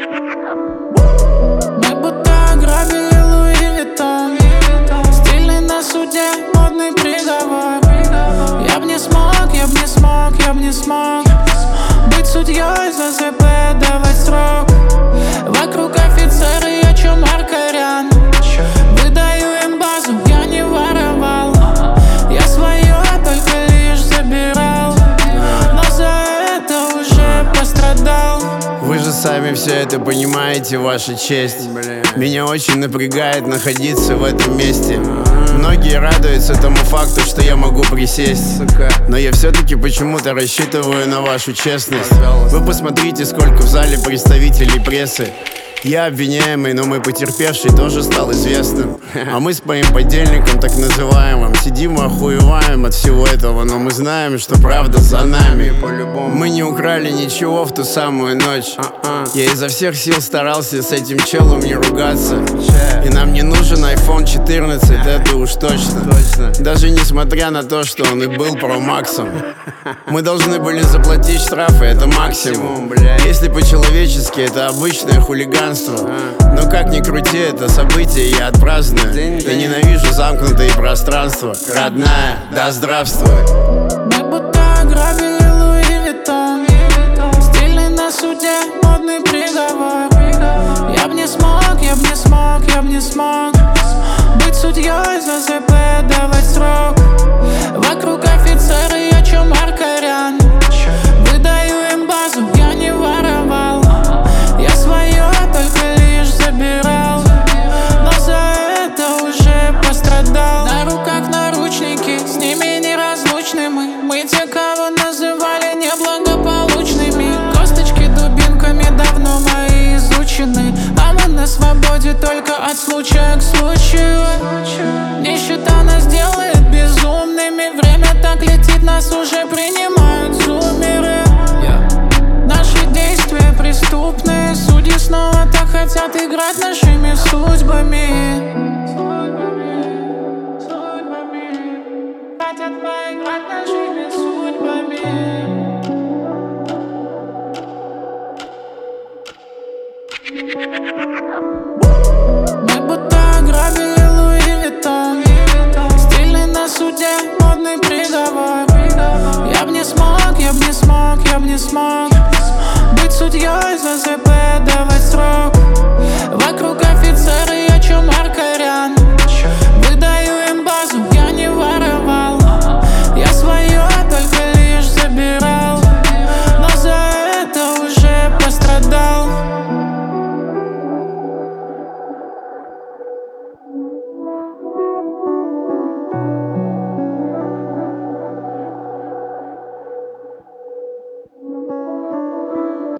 Мы будто ограбили Луи Виттон. Стильный на суде, модный приговор. Я б не смог, я б не смог, я б не смог быть судьей за ЗП, давать срок. Вокруг офицеры, я чё Маркарян. Выдаю им базу, я не воровал. Я своё только лишь забирал, но за это уже пострадал. Вы же сами все это понимаете, ваша честь. Меня очень напрягает находиться в этом месте. Многие радуются тому факту, что я могу присесть, но я все-таки почему-то рассчитываю на вашу честность. Вы посмотрите, сколько в зале представителей прессы. Я обвиняемый, но мой потерпевший тоже стал известным. А мы с моим подельником, так называемым, сидим и охуеваем от всего этого. Но мы знаем, что правда за нами. Мы не украли ничего в ту самую ночь. Я изо всех сил старался с этим челом не ругаться. И нам не нужен iPhone 14, это уж точно. Даже несмотря на то, что он и был Pro Max'ом. Мы должны были заплатить штрафы, это максимум. Если по-человечески, это обычное хулиганство. Но как ни крути, это событие я отпраздную. Я ненавижу замкнутые пространства. Родная, да здравствуй. Мы будто ограбили Луи Виттон. Стильный на суде, модный приговор. Я б не смог, я б не смог, я б не смог быть судьей за ЗП, давать срок. Вокруг офицеры, я чё Маркарян. Выдаю им базу, я не воровал. Я своё только лишь забирал, но за это уже пострадал. На руках наручники, с ними неразлучны мы. Мы те, кого называли неблагополучными. Косточки дубинками давно мои изучены, а мы на свободе только от случая к случаю. Нищета нас делает безумными. Время так летит, нас уже принимают зумеры. Наши действия преступные. Судьи снова так хотят играть нашими судьбами. Хотят поиграть нашими судьбами. Мы будто ограбили Луи Виттон. Стильный на суде, модный приговор. Я б не смог, я б не смог, я б не смог быть судьей за ЗП, давать